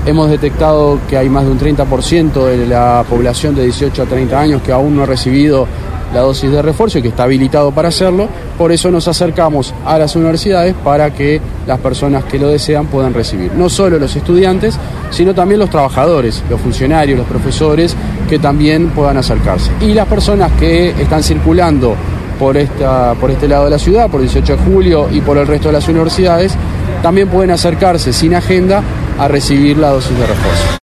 Hemos detectado que hay más de un 30% de la población de 18 a 30 años que aún no ha recibido la dosis de refuerzo y que está habilitado para hacerlo. Por eso nos acercamos a las universidades para que las personas que lo desean puedan recibir. No solo los estudiantes, sino también los trabajadores, los funcionarios, los profesores, que también puedan acercarse. Y las personas que están circulando por este lado de la ciudad, por 18 de julio y por el resto de las universidades, también pueden acercarse sin agenda a recibir la dosis de refuerzo.